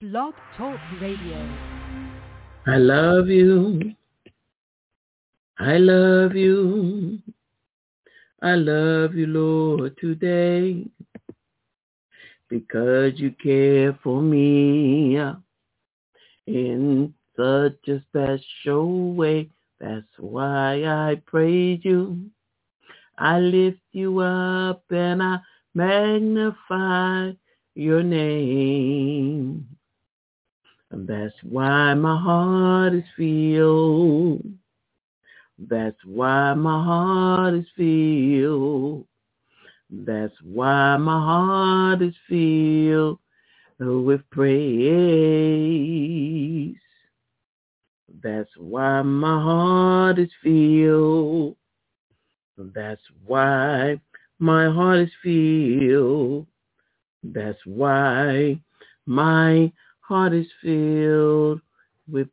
Blog Talk Radio. I love you. I love you. I love you, Lord, today because you care for me in such a special way. That's why I praise you. I lift you up and I magnify your name. And that's why my heart is filled. That's why my heart is filled. That's why my heart is filled with praise. That's why my heart is filled. That's why my heart is filled. That's why my heart is filled with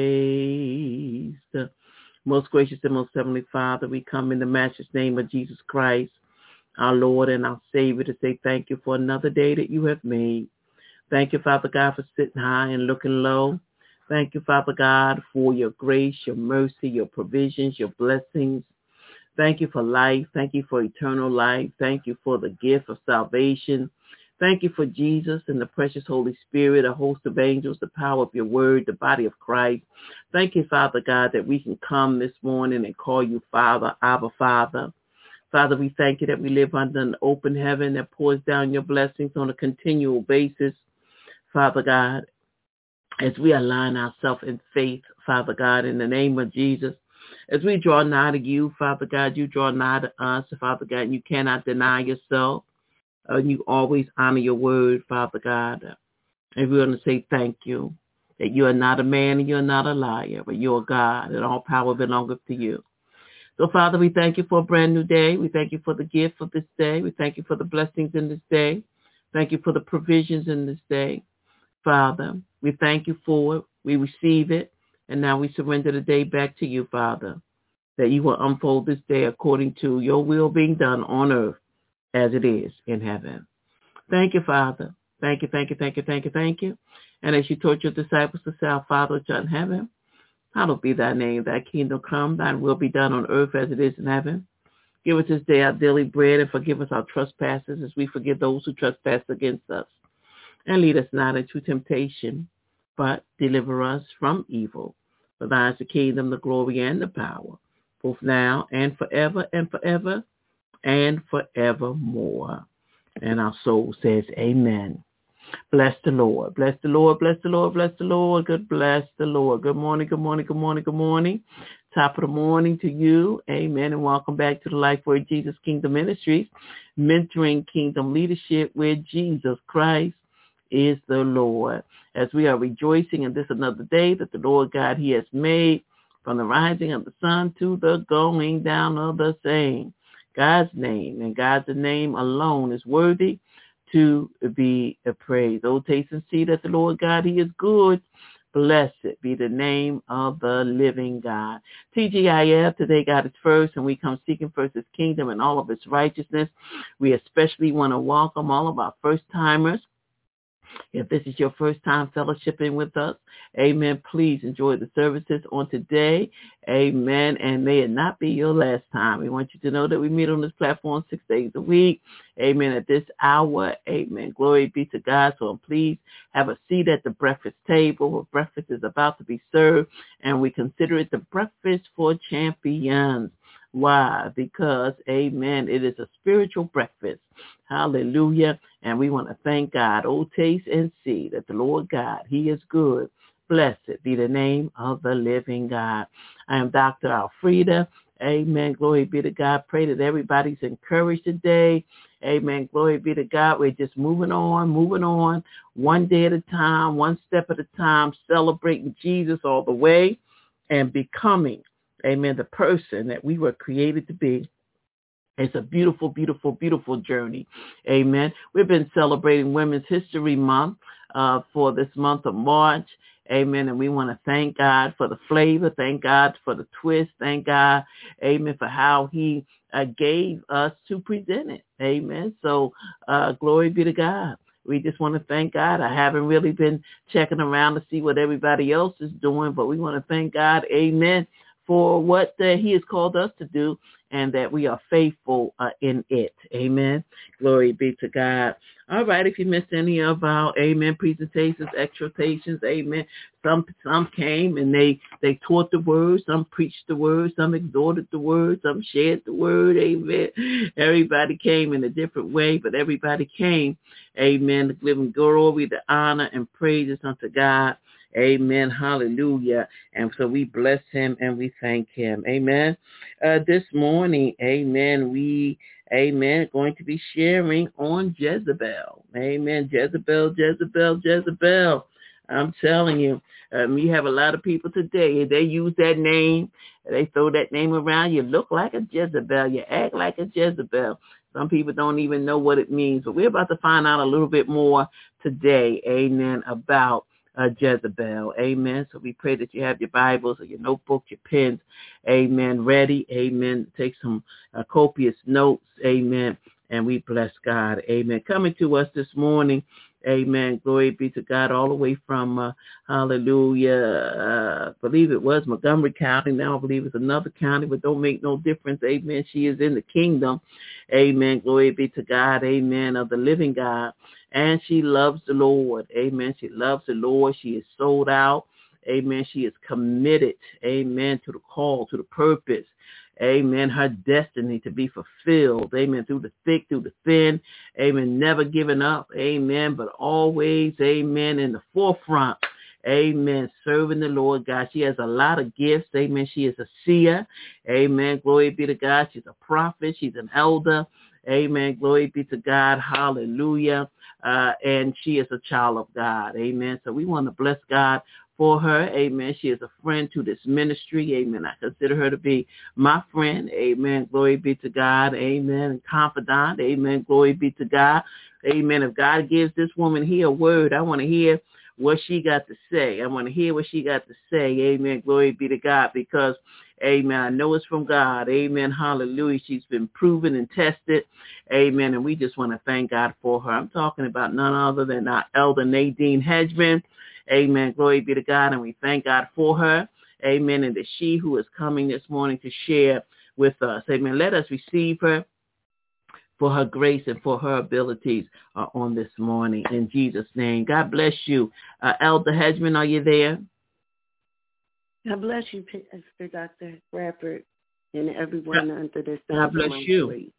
praise. Most gracious and most heavenly Father, we come in the matchless name of Jesus Christ, our Lord and our Savior, to say thank you for another day that you have made. Thank you, Father God, for sitting high and looking low. Thank you, Father God, for your grace, your mercy, your provisions, your blessings. Thank you for life. Thank you for eternal life. Thank you for the gift of salvation. Thank you for Jesus and the precious Holy Spirit, a host of angels, the power of your word, the body of Christ. Thank you, Father God, that we can come this morning and call you Father, Abba, Father. Father, we thank you that we live under an open heaven that pours down your blessings on a continual basis, Father God, as we align ourselves in faith, Father God, in the name of Jesus. As we draw nigh to you, Father God, you draw nigh to us, Father God, and you cannot deny yourself. And you always honor your word, Father God. And we're going to say thank you, that you are not a man and you're not a liar, but you're God, and all power belongeth to you. So, Father, we thank you for a brand new day. We thank you for the gift of this day. We thank you for the blessings in this day. Thank you for the provisions in this day. Father, we thank you for it. We receive it. And now we surrender the day back to you, Father, that you will unfold this day according to your will being done on earth as it is in heaven. Thank you, Father. Thank you, thank you, thank you, thank you, thank you. And as you taught your disciples to say, our Father which art in heaven, hallowed be thy name, thy kingdom come, thine will be done on earth as it is in heaven. Give us this day our daily bread and forgive us our trespasses as we forgive those who trespass against us. And lead us not into temptation, but deliver us from evil. For thine is the kingdom, the glory, and the power, both now and forever and forever and forevermore. And our soul says amen. Bless the Lord. Bless the Lord. Bless the Lord. Bless the Lord. Good bless the Lord. Good morning. Good morning. Good morning. Good morning. Top of the morning to you. Amen. And welcome back to the Life Word Jesus Kingdom Ministries, mentoring kingdom leadership where Jesus Christ is the Lord. As we are rejoicing in this another day that the Lord God, he has made, from the rising of the sun to the going down of the same. God's name and God's name alone is worthy to be praised. Oh, taste and see that the Lord God, he is good. Blessed be the name of the living God. TGIF, today God is first, and we come seeking first his kingdom and all of its righteousness. We especially want to welcome all of our first-timers. If this is your first time fellowshipping with us, amen, please enjoy the services on today, amen, and may it not be your last time. We want you to know that we meet on this platform 6 days a week, amen, at this hour, amen. Glory be to God. So please have a seat at the breakfast table where breakfast is about to be served, and we consider it the breakfast for champions. Why? Because, amen, it is a spiritual breakfast. Hallelujah. And we want to thank God. Oh, taste and see that the Lord God, he is good. Blessed be the name of the living God. I am Dr. Alfreda. Amen. Glory be to God. Pray that everybody's encouraged today. Amen. Glory be to God. We're just moving on, one day at a time, one step at a time, celebrating Jesus all the way and becoming, amen, the person that we were created to be. It's a beautiful, beautiful, beautiful journey. Amen. We've been celebrating Women's History Month for this month of March. Amen. And we want to thank God for the flavor. Thank God for the twist. Thank God, amen, for how he gave us to present it. Amen. So glory be to God. we just want to thank God. I haven't really been checking around to see what everybody else is doing, but we want to thank God, amen, for what he has called us to do, and that we are faithful in it. Amen. Glory be to God. All right, if you missed any of our, amen, presentations, exhortations, amen, some came and they taught the word, some preached the word, some exhorted the word, some shared the word, amen. Everybody came in a different way, but everybody came, amen, to give him glory, the honor, and praises unto God. Amen. Hallelujah. And so we bless him and we thank him. Amen. This morning, amen, we, amen, going to be sharing on Jezebel. Amen. Jezebel, Jezebel, Jezebel. I'm telling you, you have a lot of people today, they use that name, they throw that name around. You look like a Jezebel, you act like a Jezebel. Some people don't even know what it means, but we're about to find out a little bit more today, amen, about Jezebel. Amen. So we pray that you have your Bibles or your notebook, your pens, amen, ready. Amen. Take some copious notes. Amen. And we bless God. Amen. Coming to us this morning. Amen. Glory be to God, all the way from, hallelujah, I believe it was Montgomery County. Now I believe it's another county, but don't make no difference. Amen. She is in the kingdom. Amen. Glory be to God. Amen. Of the living God. And she loves the Lord. Amen. She loves the Lord. She is sold out. Amen. She is committed. Amen. To the call, to the purpose. Amen. Her destiny to be fulfilled. Amen. Through the thick, through the thin. Amen. Never giving up. Amen. But always, amen, in the forefront. Amen. Serving the Lord God. She has a lot of gifts. Amen. She is a seer. Amen. Glory be to God. She's a prophet. She's an elder. Amen. Glory be to God. Hallelujah. And she is a child of God. Amen. So we want to bless God for her. Amen. She is a friend to this ministry. Amen. I consider her to be my friend. Amen. Glory be to God. Amen. And confidant. Amen. Glory be to God. Amen. If God gives this woman here a word, I want to hear what she got to say. I want to hear what she got to say. Amen. Glory be to God, because, amen, I know it's from God. Amen. Hallelujah. She's been proven and tested. Amen. And we just want to thank God for her. I'm talking about none other than our elder Nadine Hedgeman. Amen. Glory be to God. And we thank God for her. Amen. And that she who is coming this morning to share with us. Amen. Let us receive her for her grace and for her abilities on this morning. In Jesus' name. God bless you. Elder Hedgeman, are you there? God bless you, Pastor Dr. Bradford, and everyone under the sound. God bless you.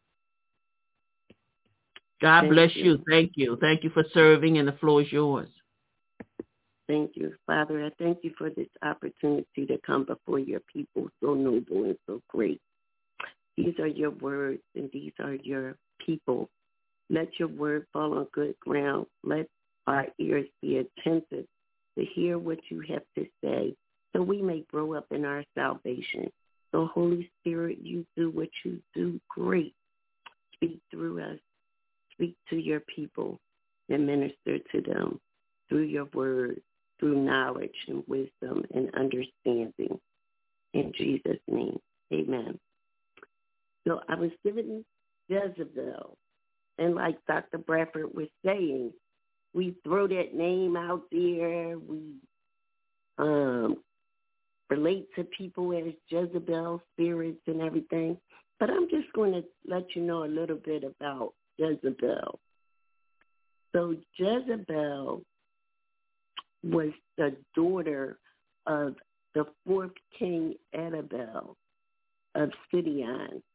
God bless you. Thank you. Thank you for serving, and the floor is yours. Thank you, Father. I thank you for this opportunity to come before your people, so noble and so great. These are your words, and these are your people. Let your word fall on good ground. Let our ears be attentive to hear what you have to say, so we may grow up in our salvation. So, Holy Spirit, you do what you do great. Speak through us. Speak to your people and minister to them through your word, through knowledge and wisdom and understanding. In Jesus' name, amen. So I was given Jezebel, and like Dr. Bradford was saying, we throw that name out there. We relate to people as Jezebel spirits and everything. But I'm just going to let you know a little bit about Jezebel. So Jezebel was the daughter of the fourth king Adabel of Sidon.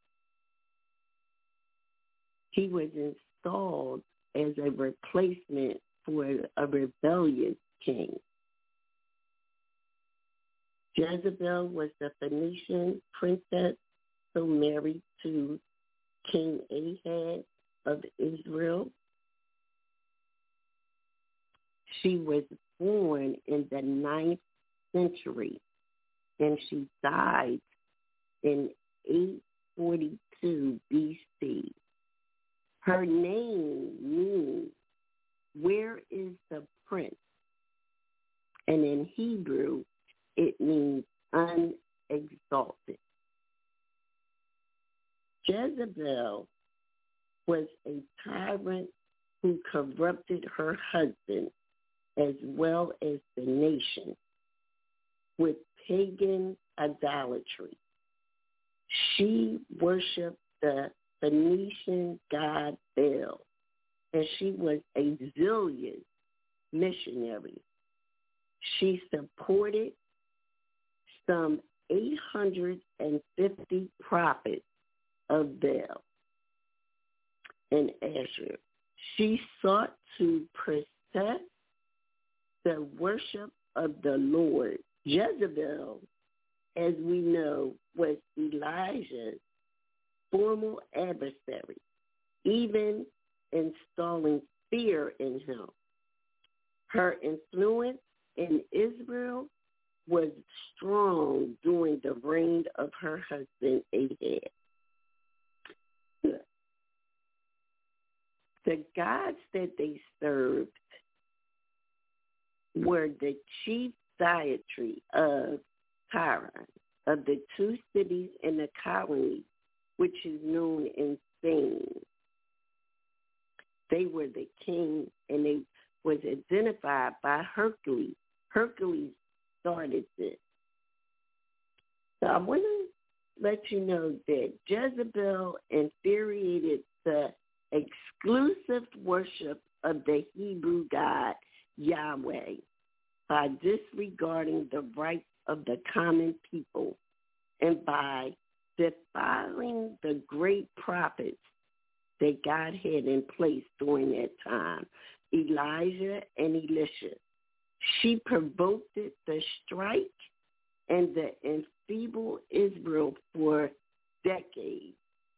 He was installed as a replacement for a rebellious king. Jezebel was the Phoenician princess who married to King Ahab of Israel. She was born in the 9th century, and she died in 842 BC. Her name means, where is the prince? And in Hebrew, it means unexalted. Jezebel was a tyrant who corrupted her husband as well as the nation with pagan idolatry. She worshipped the Phoenician god Baal, and she was a zealous missionary. She supported some 850 prophets of Baal and Asher. She sought to process the worship of the Lord. Jezebel, as we know, was Elijah's former adversary, even installing fear in him. Her influence in Israel was strong during the reign of her husband Ahab. The gods that they served were the chief deity of Tyre, of the two cities in the colony, which is known in Spain. They were the king, and they was identified by Hercules. Hercules started this. So I want to let you know that Jezebel infuriated the exclusive worship of the Hebrew God Yahweh by disregarding the rights of the common people and by defiling the great prophets that God had in place during that time, Elijah and Elisha. She provoked the strike and the enfeebled Israel for decades.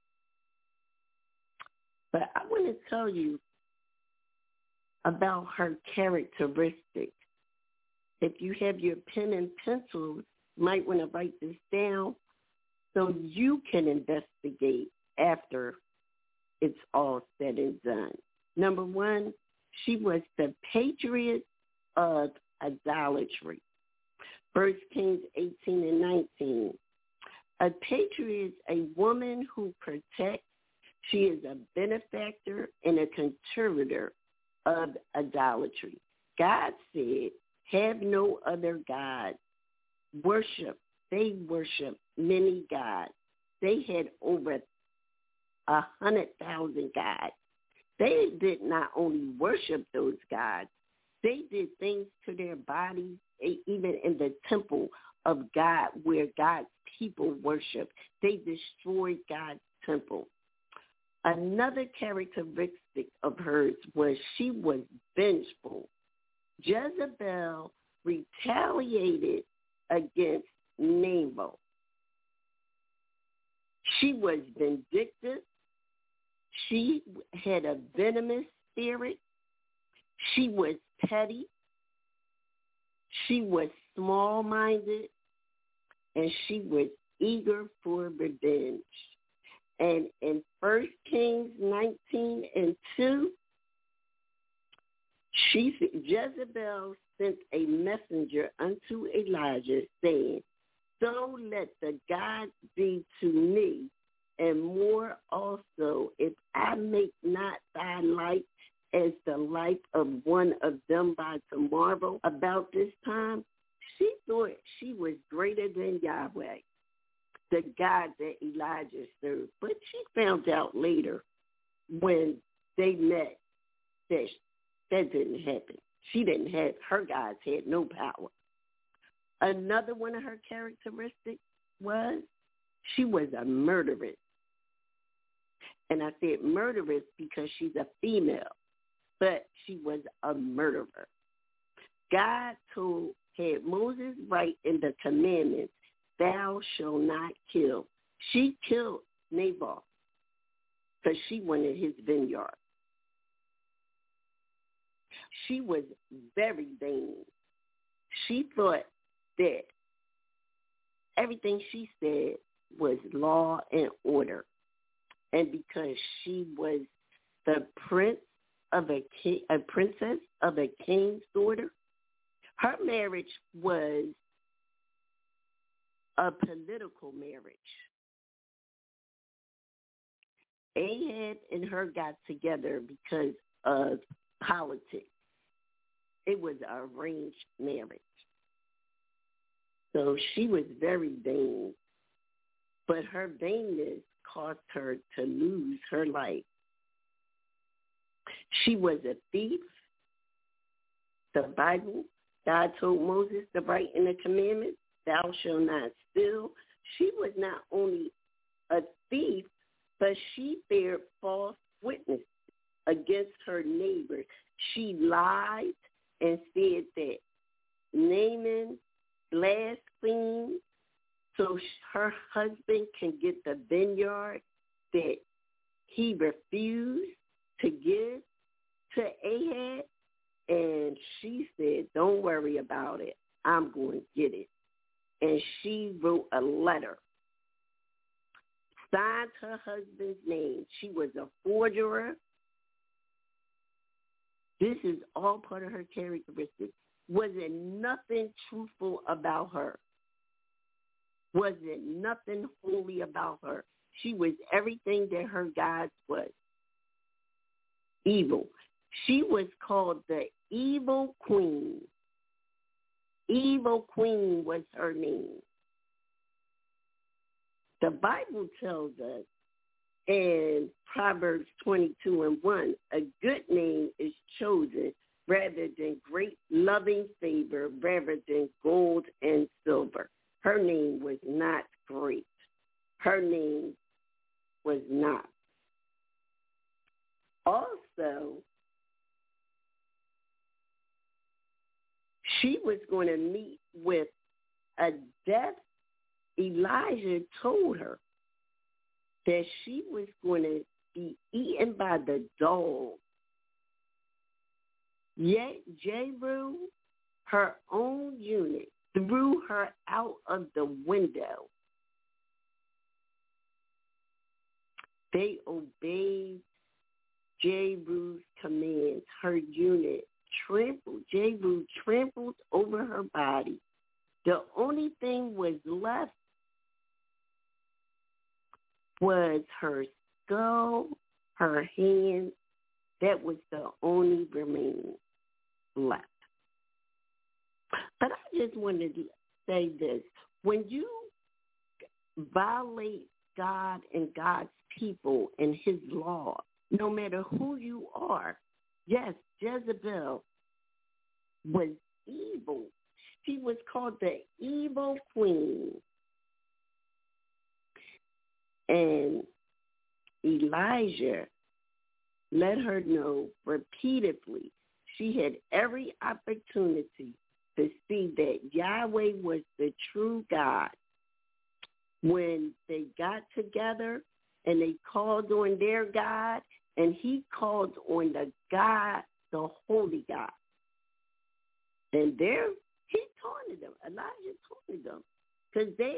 But I want to tell you about her characteristics. If you have your pen and pencil, you might want to write this down so you can investigate after it's all said and done. Number one, she was the patriot of idolatry. 1 Kings 18 and 19. A patriot is a woman who protects. She is a benefactor and a contributor of idolatry. God said, have no other gods. They worship many gods. They had over 100,000 gods. They did not only worship those gods, they did things to their bodies, even in the temple of God where God's people worship. They destroyed God's temple. Another characteristic of hers was she was vengeful. Jezebel retaliated against Nabal. She was vindictive. She had a venomous spirit. She was petty. She was small-minded. And she was eager for revenge. And in 1 Kings 19 and 2, Jezebel sent a messenger unto Elijah, saying, so let the gods be to me, and more also, if I make not thy life as the life of one of them by tomorrow. About this time, she thought she was greater than Yahweh, the God that Elijah served. But she found out later when they met that didn't happen. Her gods had no power. Another one of her characteristics was she was a murderess. And I said murderess because she's a female, but she was a murderer. God had Moses write in the commandments, thou shalt not kill. She killed Nabal because she wanted his vineyard. She was very vain. She thought that everything she said was law and order. And because she was the princess of a king's daughter, her marriage was a political marriage. Ahab and her got together because of politics. It was an arranged marriage. So she was very vain, but her vainness caused her to lose her life. She was a thief. The Bible, God told Moses to write in the commandments, thou shalt not steal. She was not only a thief, but she bear false witness against her neighbor. She lied and said that Naaman blasphemed so her husband can get the vineyard that he refused to give to Ahab. And she said, don't worry about it. I'm going to get it. And she wrote a letter, signed her husband's name. She was a forger. This is all part of her characteristics. Was it nothing truthful about her? Was it nothing holy about her? She was everything that her God was. Evil. She was called the evil queen. Evil queen was her name. The Bible tells us in Proverbs 22:1, a good name is chosen rather than great loving favor, rather than gold and silver. Her name was not great. Her name was not. Also, she was going to meet with a death. Elijah told her that she was going to be eaten by the dog. Yet Jehu, her own eunuch, threw her out of the window. They obeyed Jehu's commands. Her eunuch Jehu trampled over her body. The only thing was left was her skull, her hands. That was the only remaining left. But I just wanted to say this. When you violate God and God's people and his law, no matter who you are, yes, Jezebel was evil. She was called the evil queen. And Elijah let her know repeatedly she had every opportunity to see that Yahweh was the true God. When they got together and they called on their God, and he called on the God, the holy God. And there he taunted them. Elijah taunted them because they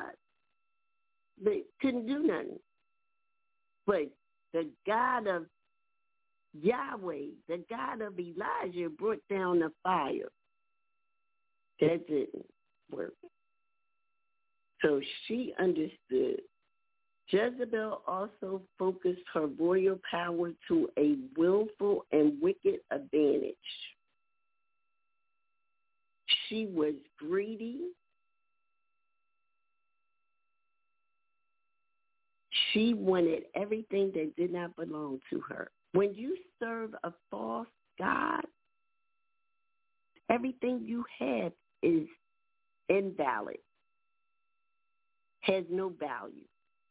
couldn't do nothing. But the God of Yahweh, the God of Elijah, brought down the fire. That didn't work. So she understood. Jezebel also focused her royal power to a willful and wicked advantage. She was greedy. She wanted everything that did not belong to her. When you serve a false God, everything you have is invalid, has no value.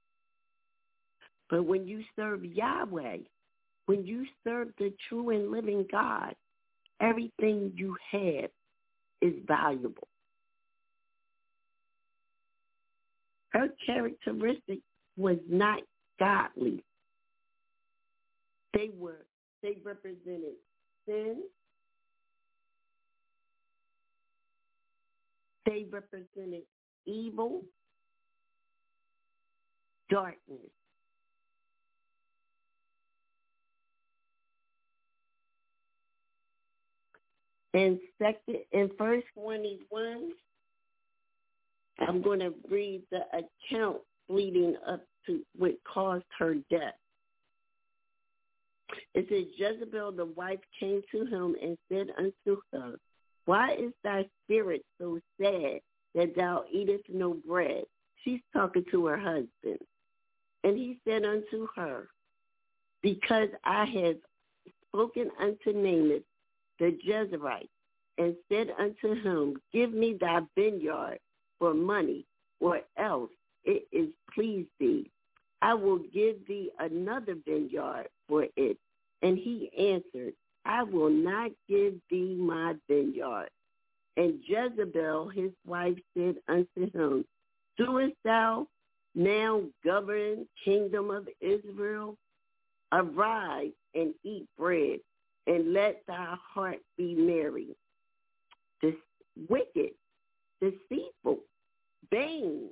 But when you serve Yahweh, when you serve the true and living God, everything you have is valuable. Her characteristic was not godly. They represented sin. They represented evil, darkness. And in verse 21, I'm going to read the account leading up to what caused her death. It says, Jezebel the wife came to him and said unto her, why is thy spirit so sad that thou eatest no bread? She's talking to her husband. And he said unto her, because I have spoken unto Naaman the Jezreelite, and said unto him, give me thy vineyard for money, or else it is pleased thee. I will give thee another vineyard for it. And he answered, I will not give thee my vineyard. And Jezebel his wife said unto him, doest thou now govern kingdom of Israel? Arise and eat bread, and let thy heart be merry. This wicked, deceitful, vain,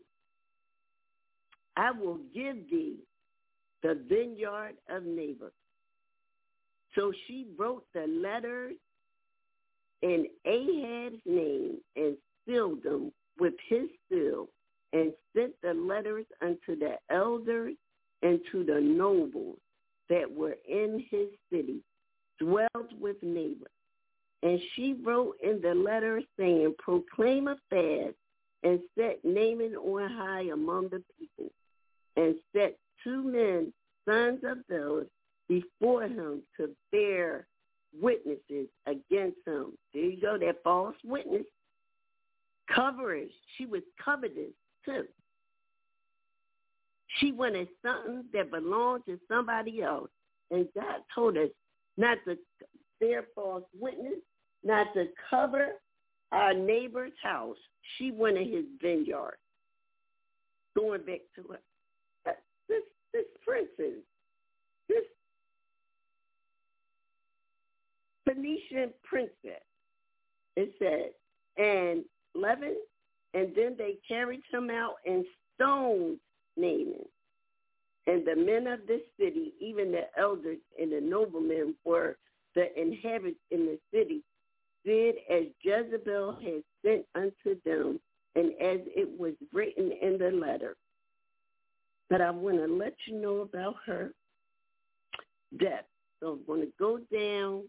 I will give thee the vineyard of Naboth. So she wrote the letters in Ahab's name and sealed them with his seal, and sent the letters unto the elders and to the nobles that were in his city, dwelt with Naboth. And she wrote in the letter, saying, proclaim a fast, and set Naaman on high among the people, and set 2 men, sons of Bel, before him to bear witnesses against him. There you go, that false witness. Coverage. She was covetous, too. She wanted something that belonged to somebody else. And God told us not to bear false witness, not to cover our neighbor's house. She wanted his vineyard. Going back to her. This princess, this Phoenician princess, it said, and 11, and then they carried him out and stoned Naaman. And the men of this city, even the elders and the noblemen, were the inhabitants in the city, did as Jezebel had sent unto them, and as it was written in the letter. But I want to let you know about her death. So I'm going to go down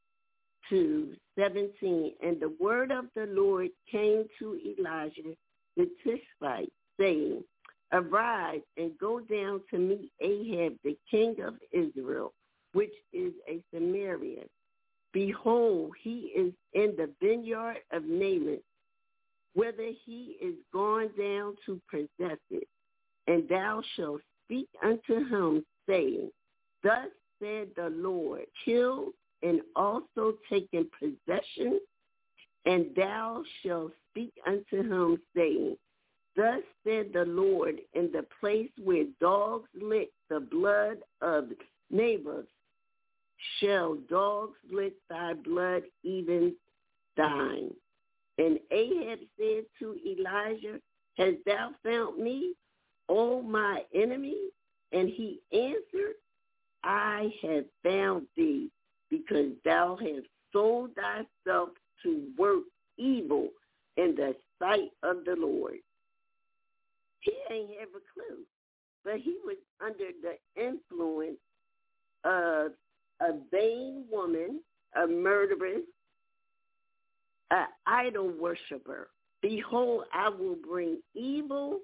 to 17. And the word of the Lord came to Elijah the Tishbite, saying, arise and go down to meet Ahab, the king of Israel, which is a Samaritan. Behold, he is in the vineyard of Naaman, whither he is gone down to possess it. And thou shalt speak unto him, saying, thus said the Lord, kill and also taken possession. And thou shalt speak unto him, saying, thus said the Lord, in the place where dogs lick the blood of Naboth, shall dogs lick thy blood, even thine. And Ahab said to Elijah, hast thou found me, O my enemy? And he answered, I have found thee, because thou hast sold thyself to work evil in the sight of the Lord. He ain't have a clue, but he was under the influence of a vain woman, a murderess, an idol worshiper. Behold, I will bring evil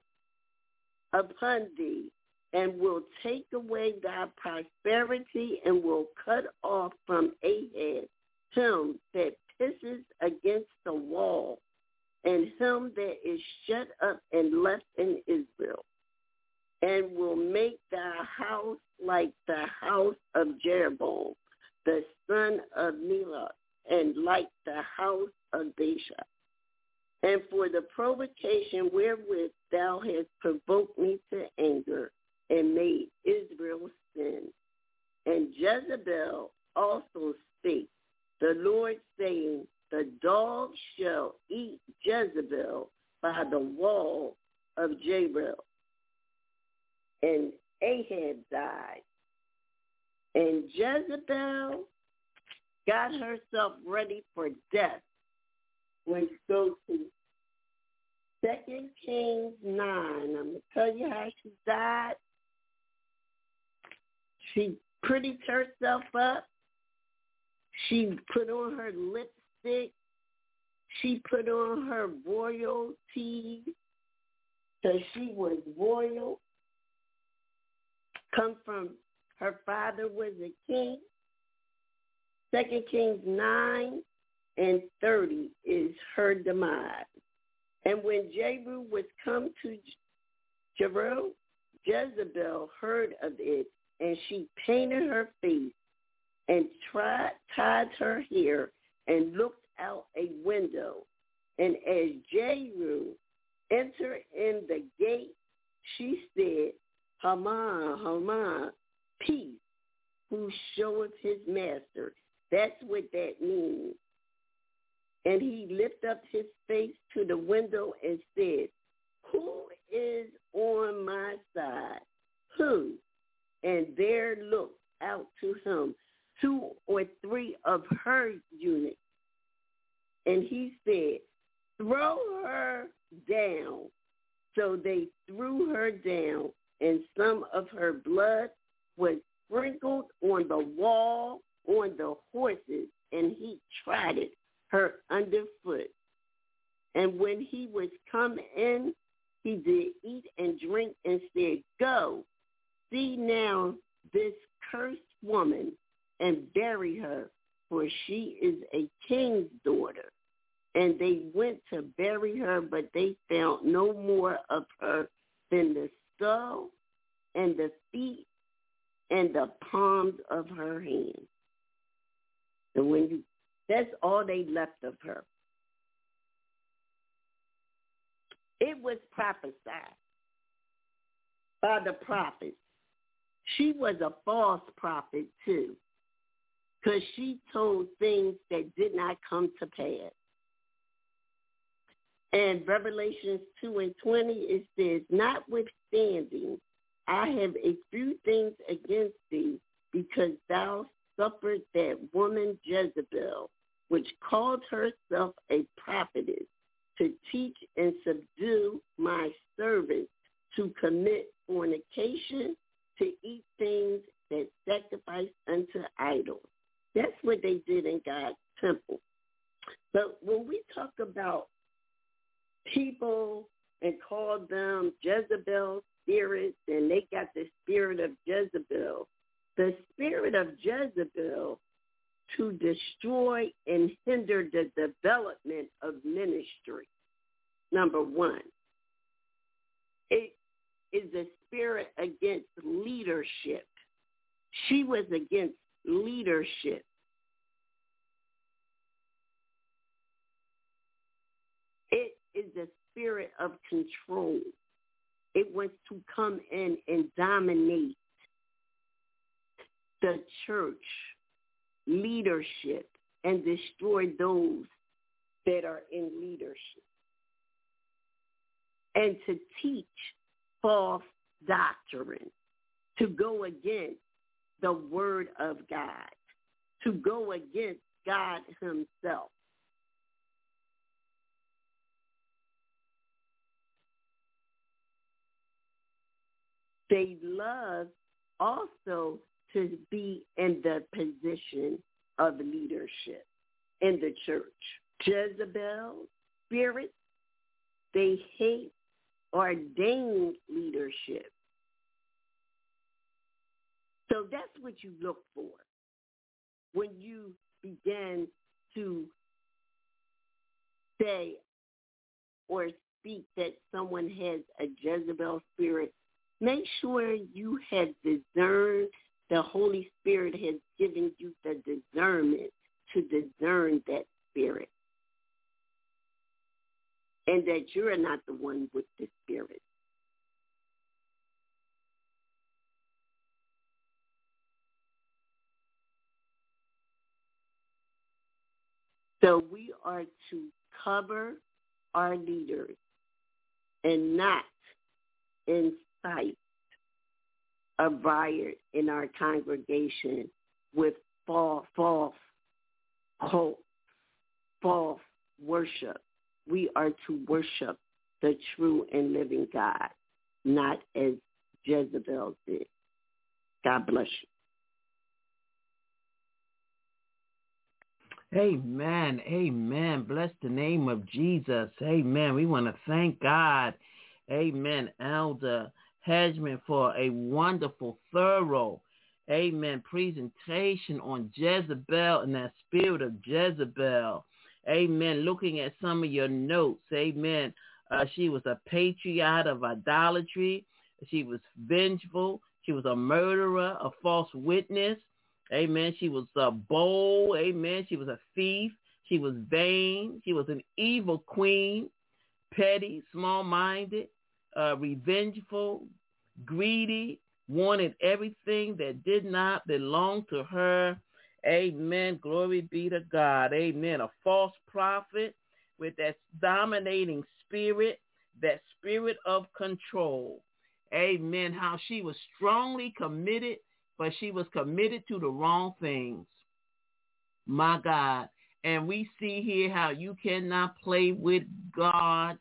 upon thee, and will take away thy prosperity, and will cut off from Ahab him that pisses against the wall, and him that is shut up and left in Israel, and will make thy house like the house of Jeroboam, the son of Nebat, and like the house of Baasha. And for the provocation wherewith thou hast provoked me to anger, and made Israel sin. And Jezebel also spake, the Lord saying, the dogs shall eat Jezebel by the wall of Jezreel. And Ahab died. And Jezebel got herself ready for death. When you go to 2 Kings 9, I'm going to tell you how she died. She prettied herself up. She put on her lipstick. She put on her royalty. So she was royal. Come from, her father was a king. 2 Kings 9:30 is her demise. And when Jehu was come to Jerusalem, Jezebel heard of it, and she painted her face and tied her hair and looked out a window. And as Jehu entered in the gate, she said, Haman, Haman, peace, who showeth his master. That's what that means. And he lifted up his face to the window and said, who is on my side? Who? And there looked out to him 2 or 3 of her eunuchs. And he said, throw her down. So they threw her down, and some of her blood was sprinkled on the wall, on the horses, and he trodden her underfoot. And when he was come in, he did eat and drink and said, go, see now this cursed woman, and bury her, for she is a king's daughter. And they went to bury her, but they found no more of her than the skull and the feet and the palms of her hands. And that's all they left of her. It was prophesied by the prophets. She was a false prophet too, because she told things that did not come to pass. And Revelations 2:20, it says, notwithstanding, I have a few things against thee, because thou suffered that woman Jezebel, which called herself a prophetess, to teach and subdue my servants to commit fornication, to eat things that sacrifice unto idols. That's what they did in God's temple. But when we talk about people and call them Jezebel spirits, and they got the spirit of Jezebel, the spirit of Jezebel to destroy and hinder the development of ministry. Number one, it is a spirit against leadership. She was against leadership. It is a spirit of control. It wants to come in and dominate the church leadership and destroy those that are in leadership, and to teach false doctrine, to go against the word of God, to go against God himself. They love also to be in the position of leadership in the church. Jezebel spirits, they hate ordained leadership. So that's what you look for when you begin to say or speak that someone has a Jezebel spirit. Make sure you have discerned, the Holy Spirit has given you the discernment to discern that spirit, and that you're not the one with the spirit. So we are to cover our leaders and not incite a riot in our congregation with false worship. We are to worship the true and living God, not as Jezebel did. God bless you. Amen. Amen. Bless the name of Jesus. Amen. We want to thank God. Amen. Elder Hedgeman for a wonderful, thorough, amen, presentation on Jezebel and that spirit of Jezebel. Amen. Looking at some of your notes. Amen. She was a patriot of idolatry. She was vengeful. She was a murderer, a false witness. Amen. She was bold. Amen. She was a thief. She was vain. She was an evil queen, petty, small-minded, revengeful, greedy, wanted everything that did not belong to her. Amen. Glory be to God. Amen. A false prophet with that dominating spirit, that spirit of control. Amen. How she was strongly committed, but she was committed to the wrong things. My God. And we see here how you cannot play with God.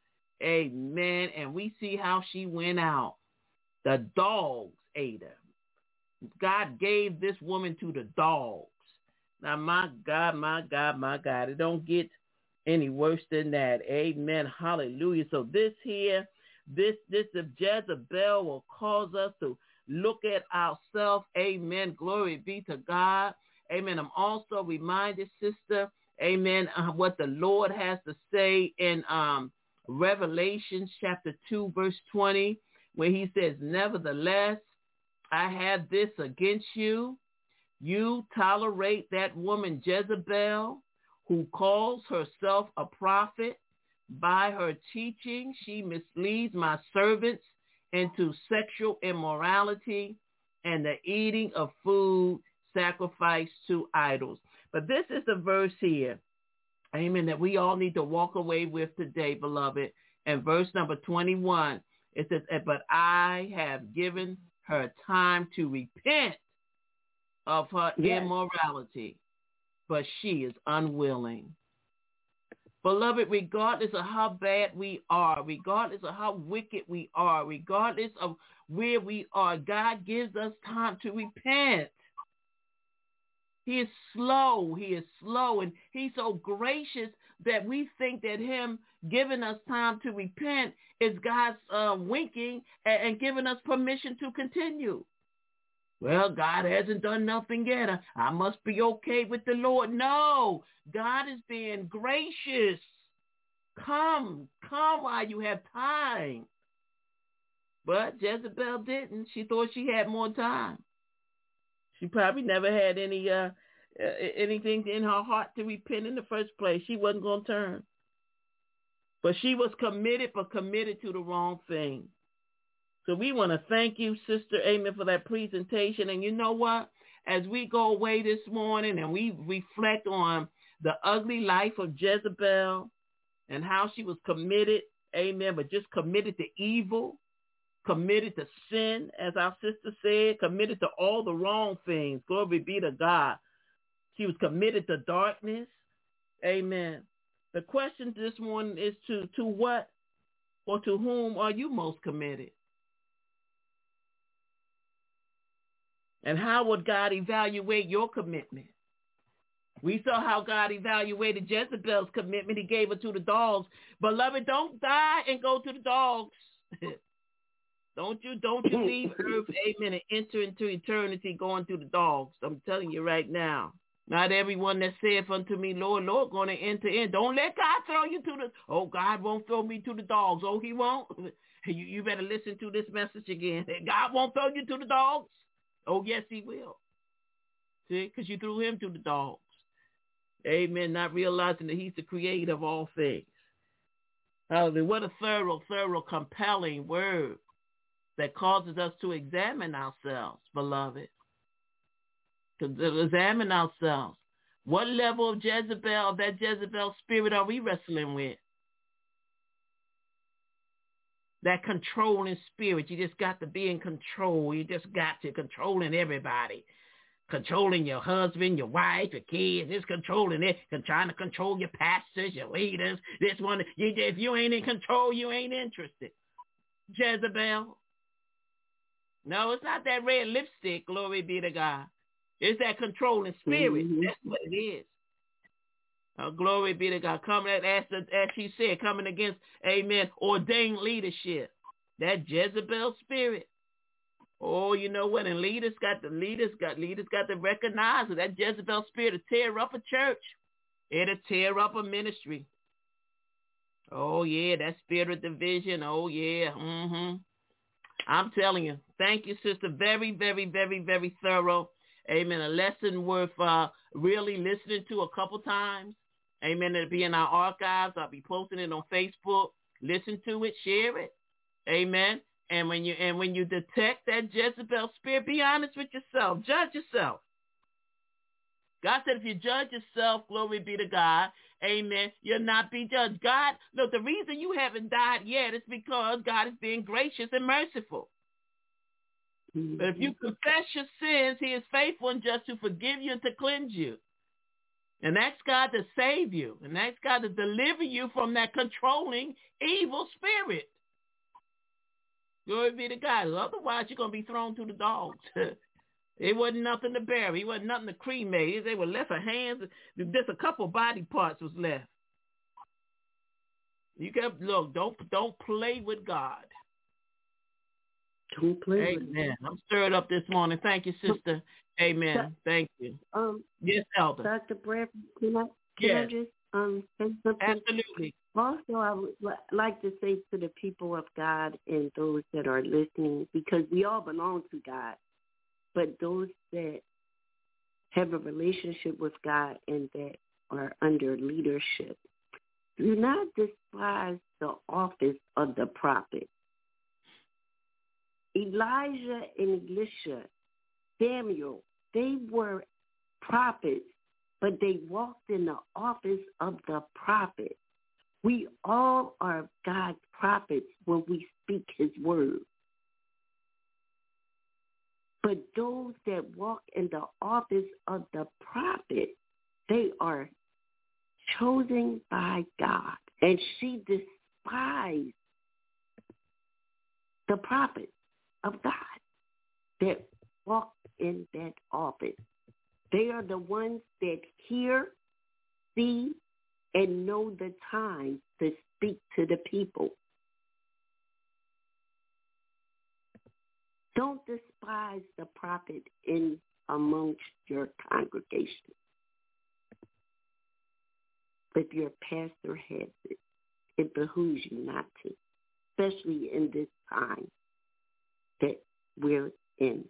Amen. And we see how she went out. The dogs ate her. God gave this woman to the dogs. Now, my God, my God, my God. It don't get any worse than that. Amen. Hallelujah. So this here, this of Jezebel will cause us to look at ourselves. Amen. Glory be to God. Amen. I'm also reminded, sister, amen, what the Lord has to say in Revelation chapter 2, verse 20, where he says, nevertheless, I have this against you. You tolerate that woman Jezebel, who calls herself a prophet. By her teaching, she misleads my servants into sexual immorality and the eating of food sacrificed to idols. But this is the verse here, amen, that we all need to walk away with today, beloved. And verse number 21, it says, but I have given her time to repent of her immorality, but she is unwilling. Beloved, regardless of how bad we are, regardless of how wicked we are, regardless of where we are, God gives us time to repent. He is slow. He is slow, and he's so gracious that we think that him giving us time to repent is God's winking and giving us permission to continue. Well, God hasn't done nothing yet. I must be okay with the Lord. No, God is being gracious. Come while you have time. But Jezebel didn't. She thought she had more time. She probably never had anything in her heart to repent in the first place. She wasn't going to turn. But she was committed to the wrong thing. So we want to thank you, Sister Amen, for that presentation. And you know what? As we go away this morning and we reflect on the ugly life of Jezebel and how she was committed, amen, but just committed to evil, committed to sin, as our sister said, committed to all the wrong things. Glory be to God. She was committed to darkness. Amen. The question this morning is to what or to whom are you most committed? And how would God evaluate your commitment? We saw how God evaluated Jezebel's commitment. He gave her to the dogs. Beloved, don't die and go to the dogs. Don't you leave earth, amen, and enter into eternity going to the dogs. I'm telling you right now. Not everyone that saith unto me, Lord, Lord, going to enter in. Don't let God throw you to God won't throw me to the dogs. Oh, he won't? You better listen to this message again. God won't throw you to the dogs. Oh, yes, he will. See, because you threw him to the dogs. Amen. Not realizing that he's the creator of all things. Hallelujah. What a thorough, compelling word that causes us to examine ourselves, beloved. To examine ourselves. What level of that Jezebel spirit are we wrestling with? That controlling spirit. You just got to be in control. You just got to controlling everybody. Controlling your husband, your wife, your kids. Just controlling it. And trying to control your pastors, your leaders. This one. If you ain't in control, you ain't interested. Jezebel. No, it's not that red lipstick. Glory be to God. It's that controlling spirit. Mm-hmm. That's what it is. Glory be to God. Coming as she said, coming against, amen, ordained leadership. That Jezebel spirit. Oh, you know what? And leaders got to recognize it. That Jezebel spirit will tear up a church. It'll tear up a ministry. Oh yeah, that spirit of division. Oh yeah. I'm telling you. Thank you, sister. Very, very, very, very thorough. Amen. A lesson worth really listening to a couple times. Amen. It'll be in our archives. I'll be posting it on Facebook. Listen to it. Share it. Amen. And when you detect that Jezebel spirit, be honest with yourself. Judge yourself. God said if you judge yourself, glory be to God, amen, you'll not be judged. God, look, the reason you haven't died yet is because God is being gracious and merciful. Mm-hmm. But if you confess your sins, he is faithful and just to forgive you and to cleanse you. And ask God to save you. And ask God to deliver you from that controlling evil spirit. Glory be to God. Otherwise, you're going to be thrown to the dogs. It wasn't nothing to bury. It wasn't nothing to cremate. They were left of hands. Just a couple body parts was left. You got look. Don't play with God. Don't play with Amen. I'm stirred up this morning. Thank you, sister. Amen. Thank you. Yes, Elder. Dr. Bradford, can I just say something? Absolutely. Also, I would like to say to the people of God and those that are listening, because we all belong to God, but those that have a relationship with God and that are under leadership, do not despise the office of the prophet. Elijah and Elisha, Samuel, they were prophets, but they walked in the office of the prophet. We all are God's prophets when we speak his word. But those that walk in the office of the prophet, they are chosen by God. And she despised the prophets of God that walk in that office. They are the ones that hear, see, and know the time to speak to the people. Don't despise the prophet in amongst your congregation. If your pastor has it, it behooves you not to, especially in this time that we're in.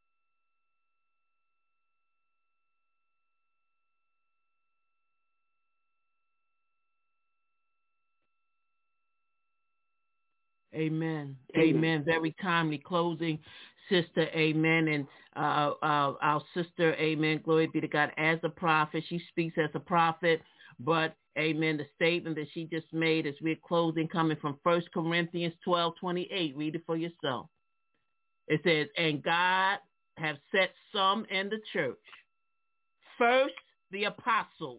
Amen. Amen. Very timely closing, sister. Amen. And our sister, amen, glory be to God, as a prophet. She speaks as a prophet, but, amen, the statement that she just made as we're closing coming from 1 Corinthians 12:28. Read it for yourself. It says, and God have set some in the church. First, the apostles.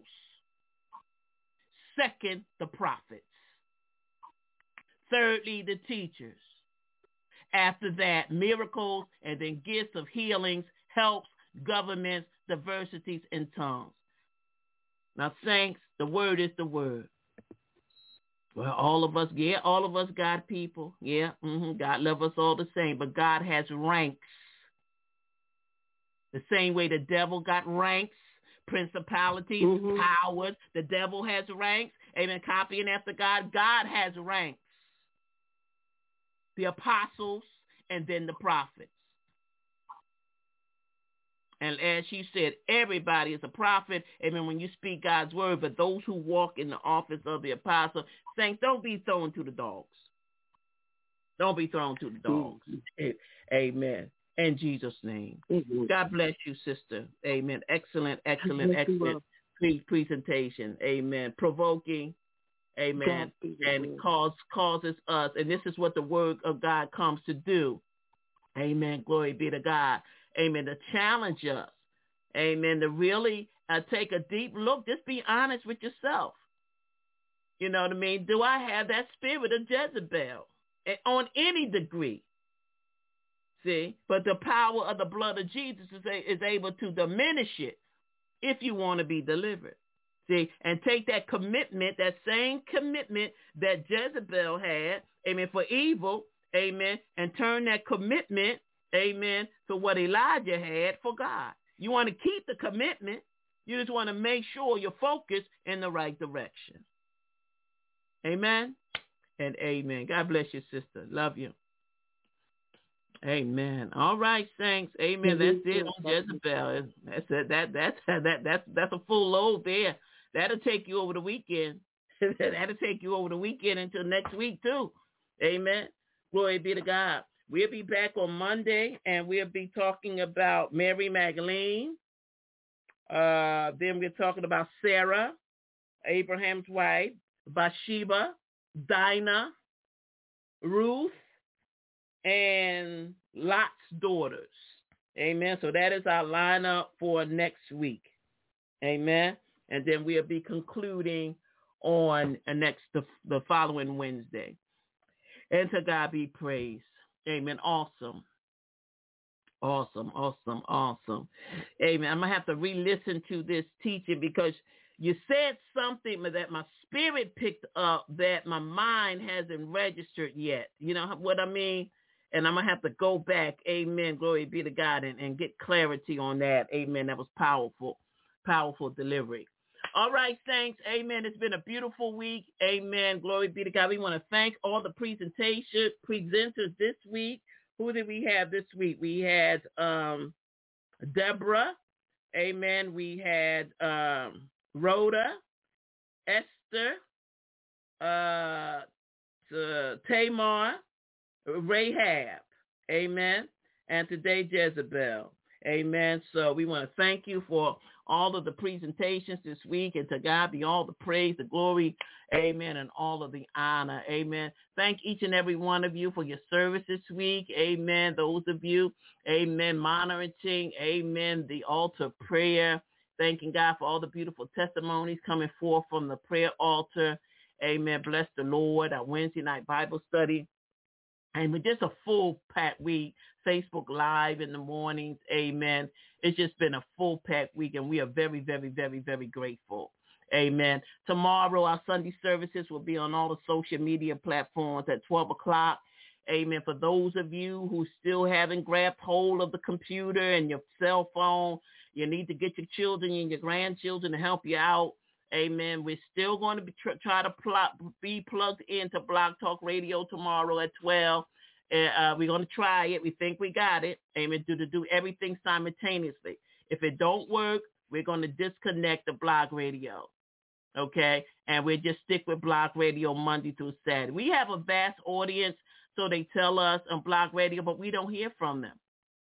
Second, the prophets. Thirdly, the teachers. After that, miracles, and then gifts of healings, helps, governments, diversities, and tongues. Now, saints, the word is the word. Well, all of us God people. Yeah, God loves us all the same, but God has ranks. The same way the devil got ranks, principalities, powers, the devil has ranks. Amen. Copying after God, God has ranks. The apostles, and then the prophets. And as she said, everybody is a prophet. Amen. When you speak God's word, but those who walk in the office of the apostle, saints, don't be thrown to the dogs. Don't be thrown to the dogs. Amen. In Jesus' name. God bless you, sister. Amen. Excellent presentation. Amen. Provoking. Amen. And causes us, and this is what the word of God comes to do. Amen. Glory be to God. Amen. To challenge us. Amen. To really take a deep look. Just be honest with yourself. You know what I mean? Do I have that spirit of Jezebel on any degree? See? But the power of the blood of Jesus is able to diminish it if you want to be delivered. See, and take that commitment, that same commitment that Jezebel had, amen, for evil, amen, and turn that commitment, amen, to what Elijah had for God. You want to keep the commitment. You just want to make sure you're focused in the right direction. Amen and amen. God bless you, sister. Love you. Amen. All right, saints. Amen. That's it on Jezebel. That's it. That's a full load there. That'll take you over the weekend. That'll take you over the weekend until next week too. Amen. Glory be to God. We'll be back on Monday, and we'll be talking about Mary Magdalene. Then we're talking about Sarah, Abraham's wife, Bathsheba, Dinah, Ruth, and Lot's daughters. Amen. So that is our lineup for next week. Amen. And then we'll be concluding on the following Wednesday. And to God be praised. Amen. Awesome. Awesome. Amen. I'm going to have to re-listen to this teaching because you said something that my spirit picked up that my mind hasn't registered yet. You know what I mean? And I'm going to have to go back. Amen. Glory be to God and get clarity on that. Amen. That was powerful delivery. All right, saints. Amen. It's been a beautiful week. Amen. Glory be to God. We want to thank all the presenters this week. Who did we have this week? We had Deborah. Amen. We had Rhoda, Esther, Tamar, Rahab. Amen. And today, Jezebel. Amen. So we want to thank you for all of the presentations this week, and to God be all the praise, the glory, amen, and all of the honor. Amen. Thank each and every one of you for your service this week. Amen. Those of you, amen, monitoring, amen, the altar prayer. Thanking God for all the beautiful testimonies coming forth from the prayer altar. Amen. Bless the Lord. Our Wednesday night Bible study. Amen. Just a full-packed week. Facebook Live in the mornings. Amen. It's just been a full-packed week, and we are very, very, very, very grateful. Amen. Tomorrow, our Sunday services will be on all the social media platforms at 12 o'clock. Amen. For those of you who still haven't grabbed hold of the computer and your cell phone, you need to get your children and your grandchildren to help you out. Amen. We're still going to try to be plugged into Blog Talk Radio tomorrow at 12. We're going to try it. We think we got it. Amen. To do everything simultaneously. If it don't work, we're going to disconnect the Blog Radio. Okay? And we'll just stick with Blog Radio Monday through Saturday. We have a vast audience, so they tell us on Blog Radio, but we don't hear from them.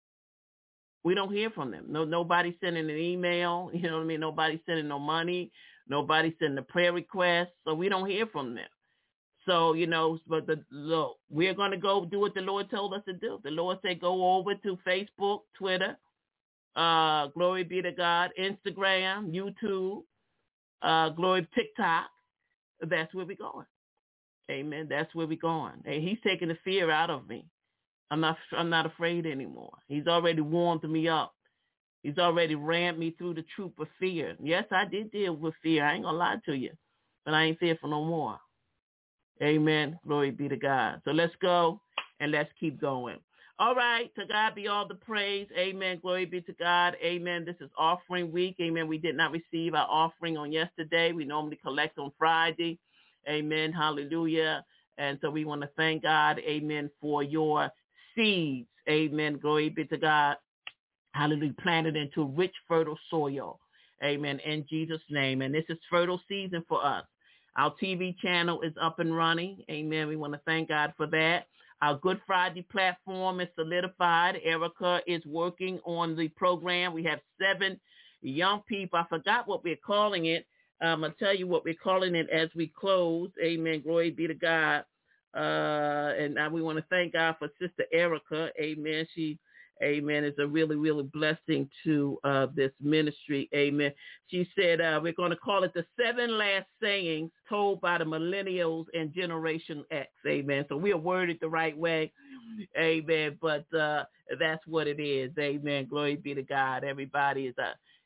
We don't hear from them. Nobody sending an email. You know what I mean? Nobody sending no money. Nobody sending a prayer request. So we don't hear from them. So, but look, we're going to go do what the Lord told us to do. The Lord said go over to Facebook, Twitter, glory be to God, Instagram, YouTube, glory, TikTok. That's where we're going. Amen. That's where we're going. And he's taking the fear out of me. I'm not afraid anymore. He's already warmed me up. He's already ran me through the troop of fear. Yes, I did deal with fear. I ain't going to lie to you. But I ain't fearful no more. Amen. Glory be to God. So let's go and let's keep going. All right. To God be all the praise. Amen. Glory be to God. Amen. This is offering week. Amen. We did not receive our offering on yesterday. We normally collect on Friday. Amen. Hallelujah. And so we want to thank God. Amen. For your seeds. Amen. Glory be to God. Hallelujah. Planted into rich, fertile soil. Amen. In Jesus' name. And this is fertile season for us. Our TV channel is up and running. Amen. We want to thank God for that. Our Good Friday platform is solidified. Erica is working on the program. We have 7 young people. I forgot what we're calling it. I'm going to tell you what we're calling it as we close. Amen. Glory be to God. And we want to thank God for Sister Erica. Amen. She, amen, is a really, really blessing to this ministry. Amen. She said we're going to call it the 7 last sayings told by the millennials and Generation X. Amen. So we are worded the right way. Amen. But that's what it is. Amen. Glory be to God. Everybody is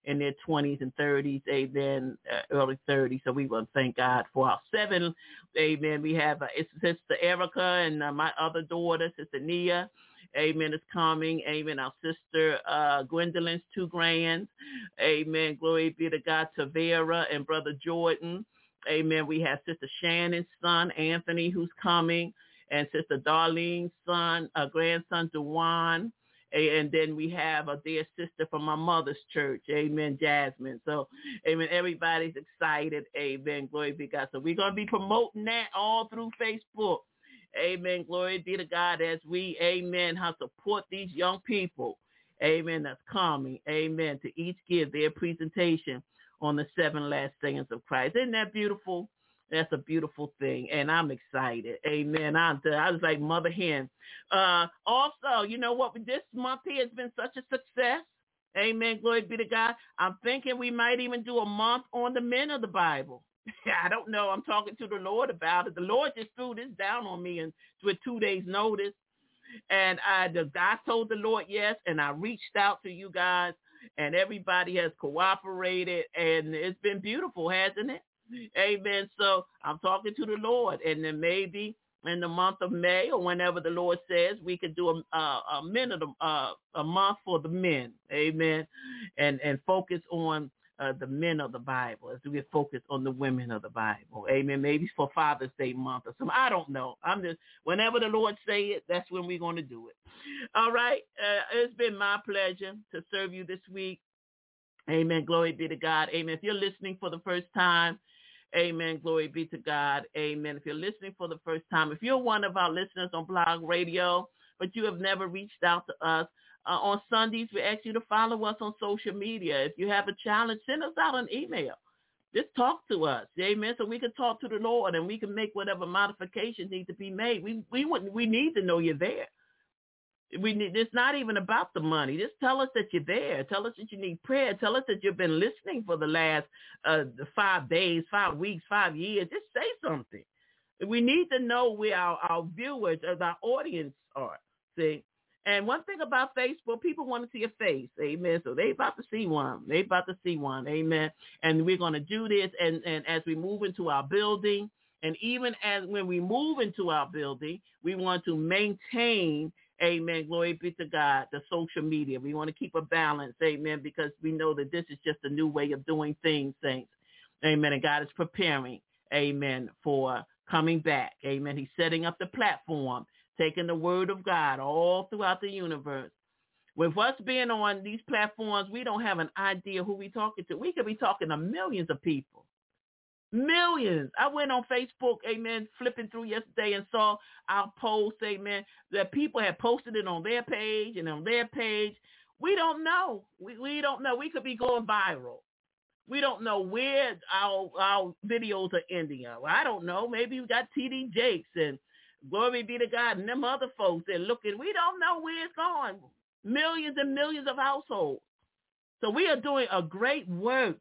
in their 20s and 30s, amen, early 30s. So we want to thank God for our 7, amen. We have it's Sister Erica and my other daughter, Sister Nia, amen, is coming, amen. Our sister Gwendolyn's 2 grands, amen. Glory be to God, Tavera and Brother Jordan, amen. We have Sister Shannon's son, Anthony, who's coming, and Sister Darlene's son, grandson, Dewan. And then we have a dear sister from my mother's church, amen, Jasmine. So, amen, everybody's excited, amen, glory be to God. So we're going to be promoting that all through Facebook, amen, glory be to God, as we, amen, how support these young people, amen, that's coming, amen, to each give their presentation on the 7 last sayings of Christ. Isn't that beautiful? That's a beautiful thing, and I'm excited. Amen. I was like Mother Hen. Also, you know what? This month here has been such a success. Amen. Glory be to God. I'm thinking we might even do a month on the men of the Bible. I don't know. I'm talking to the Lord about it. The Lord just threw this down on me and with 2 days' notice. And I told the Lord yes, and I reached out to you guys, and everybody has cooperated, and it's been beautiful, hasn't it? Amen. So I'm talking to the Lord, and then maybe in the month of May or whenever the Lord says, we could do a month for the men. Amen. And focus on the men of the Bible as we focus on the women of the Bible. Amen. Maybe for Father's Day month or something. I don't know. I'm just, whenever the Lord say it, that's when we're going to do it. All right. It's been my pleasure to serve you this week. Amen. Glory be to God. Amen. If you're listening for the first time, amen. Glory be to God. Amen. If you're listening for the first time, if you're one of our listeners on Blog Radio, but you have never reached out to us, on Sundays, we ask you to follow us on social media. If you have a challenge, send us out an email. Just talk to us. Amen. So we can talk to the Lord and we can make whatever modifications need to be made. We need to know you're there. It's not even about the money. Just tell us that you're there. Tell us that you need prayer. Tell us that you've been listening for the last 5 days, 5 weeks, 5 years. Just say something. We need to know where our viewers, our audience are. See? And one thing about Facebook, people want to see a face. Amen. So they about to see one. Amen. And we're going to do this. And as we move into our building, and even as when we move into our building, we want to maintain, amen, glory be to God, the social media. We want to keep a balance, amen, because we know that this is just a new way of doing things, saints. Amen. And God is preparing, amen, for coming back. Amen. He's setting up the platform, taking the word of God all throughout the universe. With us being on these platforms, we don't have an idea who we're talking to. We could be talking to millions of people. Millions. I went on Facebook, amen, flipping through yesterday and saw our post, amen, that people had posted it on their page and on their page. We don't know. We don't know. We could be going viral. We don't know where our videos are ending up. I don't know. Maybe we got TD Jakes and glory be to God and them other folks that looking. We don't know where it's going. Millions and millions of households. So we are doing a great work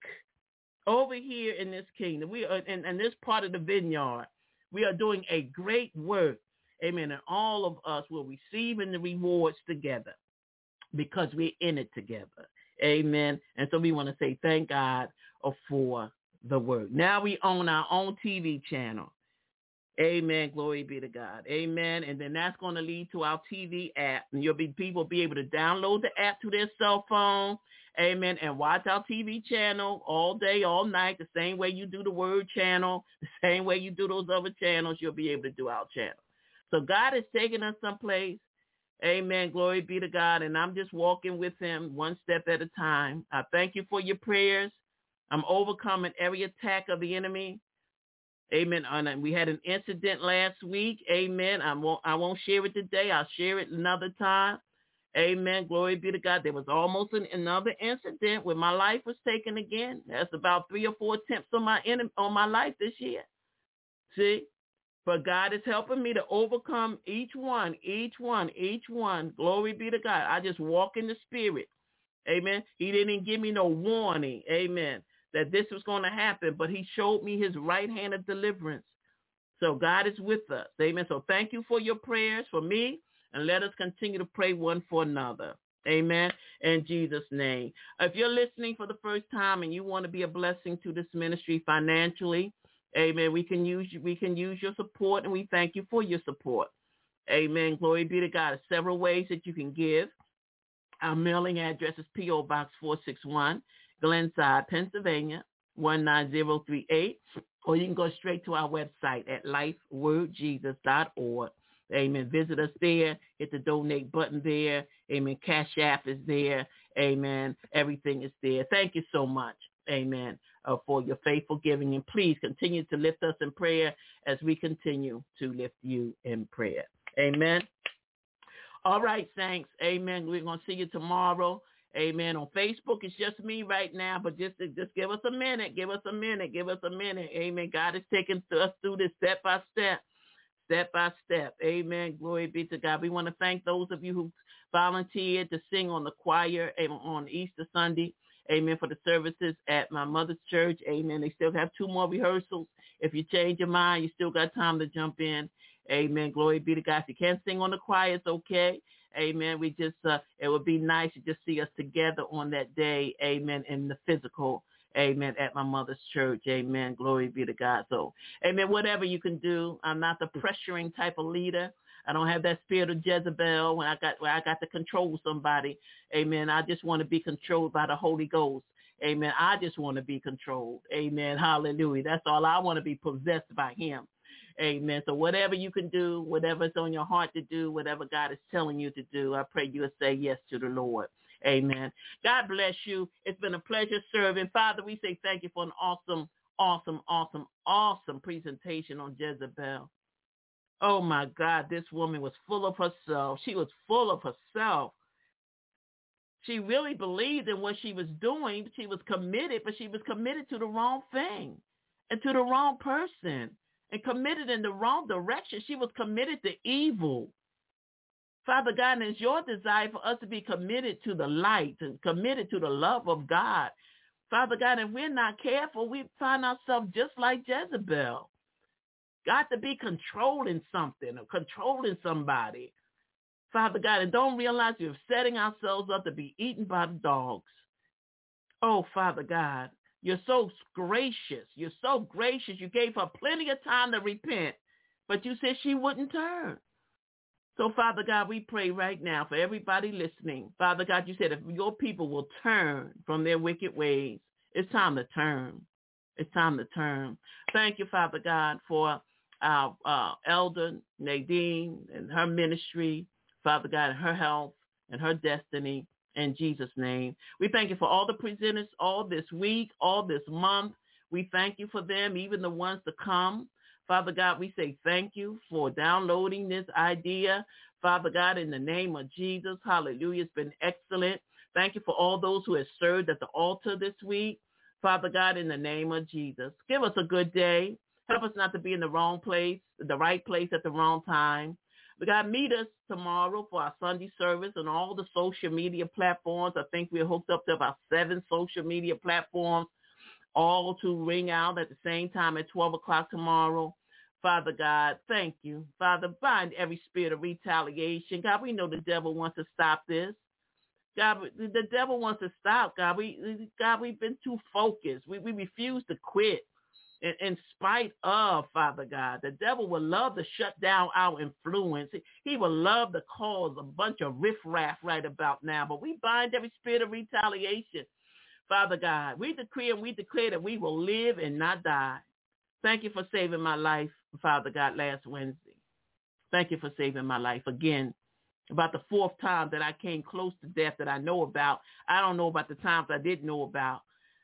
over here in this kingdom. We are in this part of the vineyard. We are doing a great work. Amen. And all of us will receive in the rewards together because we're in it together. Amen. And so we want to say thank God for the work. Now we own our own TV channel. Amen. Glory be to God. Amen. And then that's going to lead to our TV app. And people will be able to download the app to their cell phone. Amen. And watch our TV channel all day, all night, the same way you do the Word channel, the same way you do those other channels, you'll be able to do our channel. So God is taking us someplace. Amen. Glory be to God. And I'm just walking with him one step at a time. I thank you for your prayers. I'm overcoming every attack of the enemy. Amen. And we had an incident last week. Amen. I won't share it today. I'll share it another time. Amen. Glory be to God. There was almost another incident where my life was taken again. That's about 3 or 4 attempts on my life this year. See? But God is helping me to overcome each one. Glory be to God. I just walk in the Spirit. Amen. He didn't give me no warning. Amen. That this was going to happen, but he showed me his right hand of deliverance. So God is with us. Amen. So thank you for your prayers for me, and let us continue to pray one for another. Amen. In Jesus' name. If you're listening for the first time and you want to be a blessing to this ministry financially, amen, we can use your support, and we thank you for your support. Amen. Glory be to God. There's several ways that you can give. Our mailing address is P.O. Box 461, Glenside, Pennsylvania, 19038. Or you can go straight to our website at lifewordjesus.org. Amen. Visit us there. Hit the donate button there. Amen. Cash App is there. Amen. Everything is there. Thank you so much. Amen. For your faithful giving. And please continue to lift us in prayer as we continue to lift you in prayer. Amen. All right, thanks. Amen. We're going to see you tomorrow. Amen. On Facebook, it's just me right now, but just give us a minute. Give us a minute. Give us a minute. Amen. God is taking us through this step by step. Step by step. Amen. Glory be to God. We want to thank those of you who volunteered to sing on the choir on Easter Sunday. Amen. For the services at my mother's church. Amen. They still have 2 more rehearsals. If you change your mind, you still got time to jump in. Amen. Glory be to God. If you can't sing on the choir, it's okay. Amen. We just, it would be nice to just see us together on that day. Amen. In the physical. Amen. At my mother's church. Amen. Glory be to God. So, amen. Whatever you can do. I'm not the pressuring type of leader. I don't have that spirit of Jezebel where I got to control somebody. Amen. I just want to be controlled by the Holy Ghost. Amen. I just want to be controlled. Amen. Hallelujah. That's all. I want to be possessed by him. Amen. So whatever you can do, whatever's on your heart to do, whatever God is telling you to do, I pray you will say yes to the Lord. Amen. God bless you. It's been a pleasure serving. Father, we say thank you for an awesome presentation on Jezebel. Oh, my God, this woman was full of herself. She was full of herself. She really believed in what she was doing. She was committed, but she was committed to the wrong thing and to the wrong person. And committed in the wrong direction. She was committed to evil. Father God, and it's your desire for us to be committed to the light and committed to the love of God. Father God, if we're not careful, we find ourselves just like Jezebel. Got to be controlling something or controlling somebody. Father God, and don't realize we're setting ourselves up to be eaten by the dogs. Oh, Father God. You're so gracious. You're so gracious. You gave her plenty of time to repent, but you said she wouldn't turn. So, Father God, we pray right now for everybody listening. Father God, you said if your people will turn from their wicked ways, it's time to turn. It's time to turn. Thank you, Father God, for our elder Nadine and her ministry, Father God, and her health and her destiny. In Jesus' name. We thank you for all the presenters all this week, all this month. We thank you for them, even the ones to come. Father God, we say thank you for downloading this idea. Father God, in the name of Jesus, hallelujah, it's been excellent. Thank you for all those who have served at the altar this week. Father God, in the name of Jesus, give us a good day. Help us not to be in the wrong place, the right place at the wrong time. But God, meet us tomorrow for our Sunday service on all the social media platforms. I think we're hooked up to about 7 social media platforms, all to ring out at the same time at 12 o'clock tomorrow. Father God, thank you. Father, bind every spirit of retaliation. God, we know the devil wants to stop this. God, the devil wants to stop. God, we've been too focused. We refuse to quit. In spite of, Father God, the devil would love to shut down our influence. He would love to cause a bunch of riffraff right about now. But we bind every spirit of retaliation, Father God. We decree and we declare that we will live and not die. Thank you for saving my life, Father God, last Wednesday. Thank you for saving my life again. About the 4th time that I came close to death that I know about. I don't know about the times I didn't know about.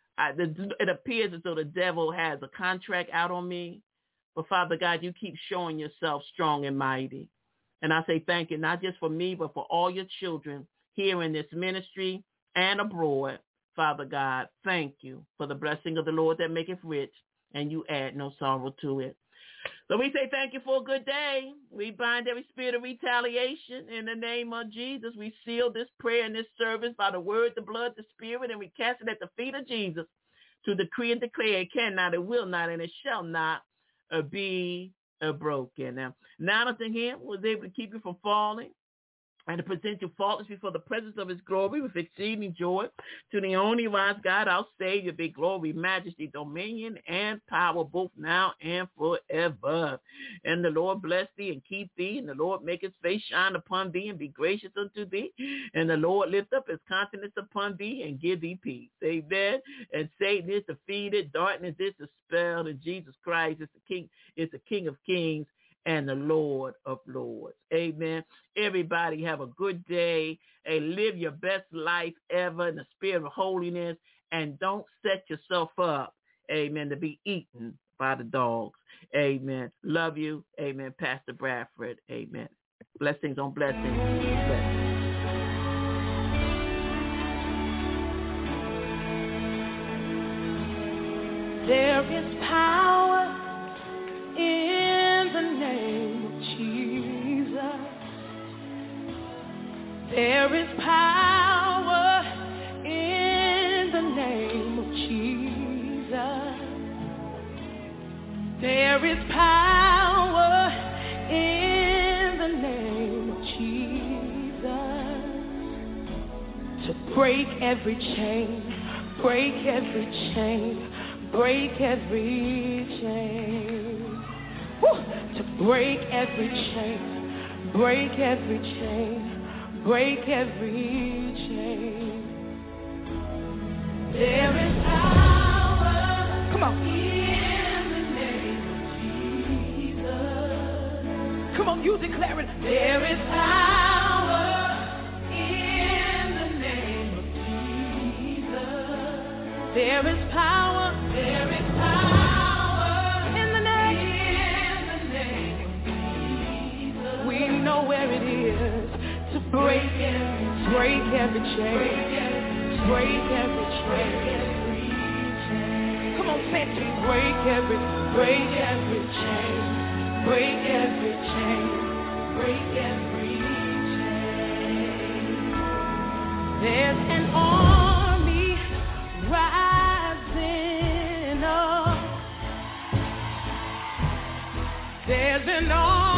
It appears as though the devil has a contract out on me. But, Father God, you keep showing yourself strong and mighty. And I say thank you, not just for me, but for all your children here in this ministry and abroad. Father God, thank you for the blessing of the Lord that maketh rich, and you add no sorrow to it. So we say thank you for a good day. We bind every spirit of retaliation in the name of Jesus. We seal this prayer and this service by the word, the blood, the spirit, and we cast it at the feet of Jesus to decree and declare it cannot, it will not, and it shall not be broken. Now, Jonathan here was able to keep you from falling. and to present you faultless before the presence of his glory with exceeding joy. To the only wise God, our Savior, be glory, majesty, dominion, and power, both now and forever. And the Lord bless thee and keep thee, and the Lord make his face shine upon thee and be gracious unto thee. And the Lord lift up his countenance upon thee and give thee peace. Amen. And Satan is defeated, darkness is dispelled, and Jesus Christ is the King of kings and the Lord of lords. Amen. Everybody have a good day and live your best life ever in the spirit of holiness, and don't set yourself up, amen, to be eaten by the dogs. Amen. Love you. Amen. Pastor Bradford. Amen. Blessings on blessings. Blessings. There is power in the name of Jesus. There is power in the name of Jesus. There is power in the name of Jesus to break every chain, break every chain, break every chain. Woo! To break every chain, break every chain, break every chain. There is power, come on, in the name of Jesus. Come on, you declare it. There is power in the name of Jesus. There is power, there is power. We know where it is to break every chain, break every chain. Come on, say it to me. Break every chain, break every chain, break every chain. There's an army rising up. There's an army